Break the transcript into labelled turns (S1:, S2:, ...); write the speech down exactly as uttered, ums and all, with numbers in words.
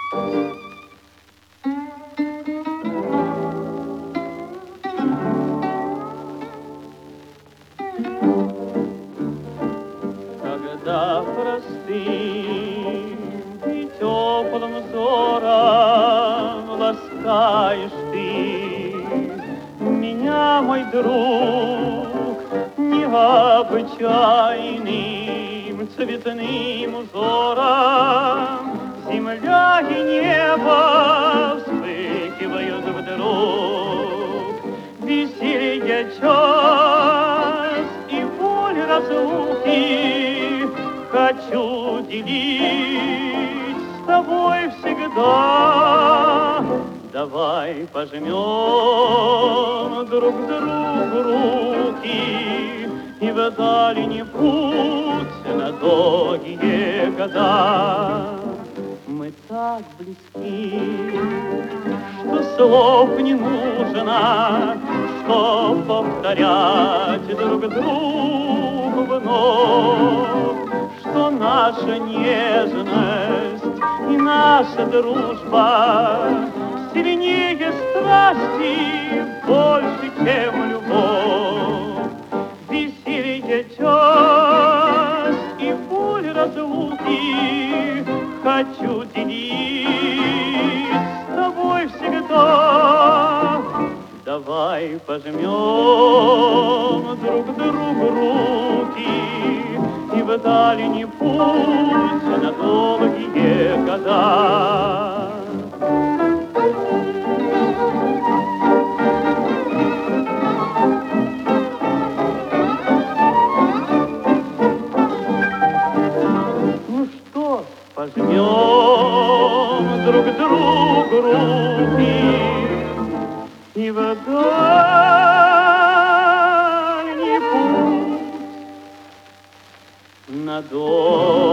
S1: Когда простым и теплым взором ласкаешь ты меня, мой друг, необычайным цветным узором, земля и небо вспыхивают вдруг, веселье час и боль разлуки хочу делить с тобой всегда. Давай пожмем друг другу руки и в дальний путь на долгие года. Мы так близки, что слов не нужно, что повторять друг другу вновь, что наша нежность и наша дружба сильнее страсти, больше, чем любовь. Веселье час и боль разлуки хочу делить с тобой всегда. Давай пожмем друг другу руки и в дальний путь на долгие года. Пожмем друг другу руки и в дальний путь на долгие